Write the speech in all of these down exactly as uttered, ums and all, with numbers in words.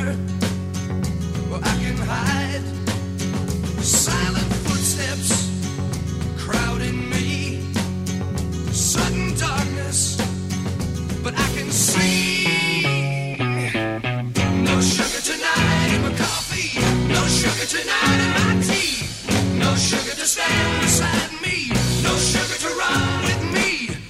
where I can hide. Silent footsteps crowding me. Sudden darkness, but I can see. No sugar tonight in my coffee. No sugar tonight in my tea. No sugar to stand beside me. No sugar to run with me.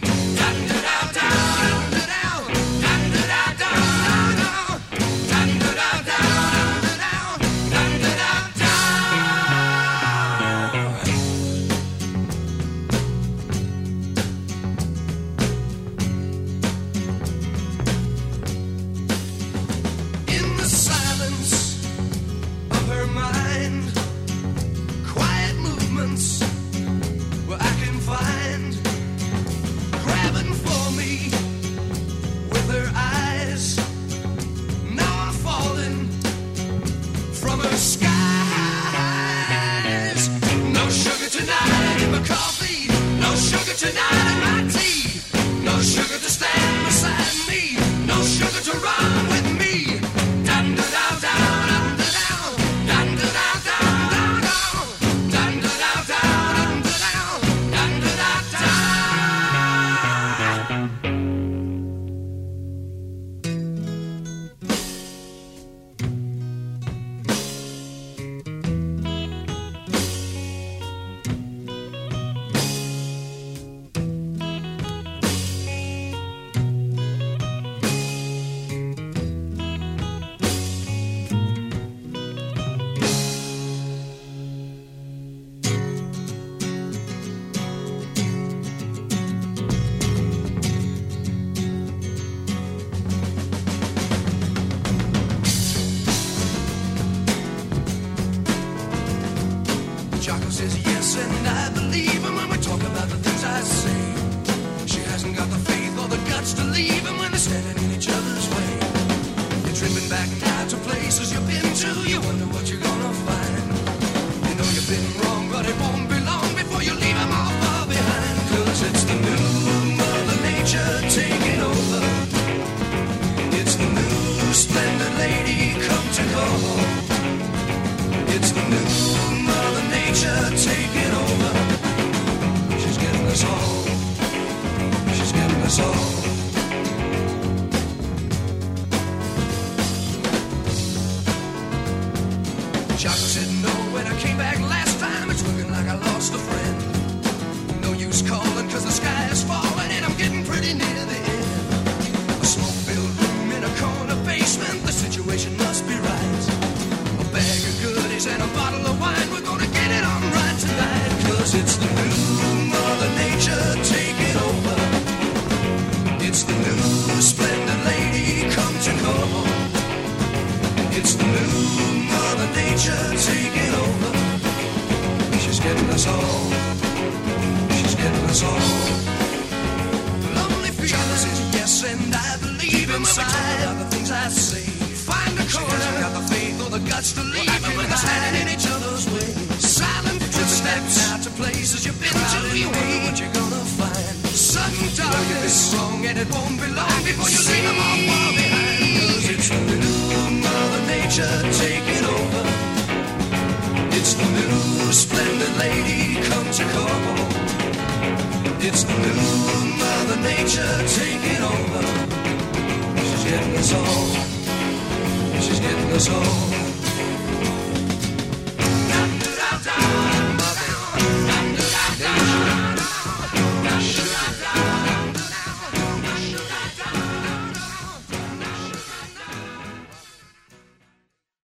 Choco says yes, and I believe him when we talk about the things I say. She hasn't got the faith or the guts to leave him when they're standing in each other's way. You're tripping back now to places you've been to. You wonder what you're gonna find. You know you've been wrong, but it won't be long before you leave him all far behind. Cause it's the new Mother Nature taking over. It's the new splendid lady come to call. It's the new Mother Nature taking over. She's getting us all. She's getting us all. Choco said no when I came back last time. It's looking like I lost a friend. No use calling cause the sky is falling and I'm getting pretty near the end. A smoke-filled room in a corner basement. The situation must be right. A bag of goodies and a bottle of wine. We're gonna get it on right tonight. Cause it's the new Mother Nature taking over. It's the new splendid lady come to call. It's the new Mother Nature taking over. She's getting us all. She's getting us all. Lonely feelings is yes, and I believe inside of the things I say. Find a corner. She hasn't got the faith or the guts to leave them when they're standing in each other's way. Silent footsteps out to places you've been to. You wonder what you're gonna find. Sudden darkness, wrong, and it won't be long before you leave them all far behind. Cause it's the new Mother Nature taking over. It's the new splendid lady come to call. It's the new Mother Nature taking over. She's getting us all. She's getting us all.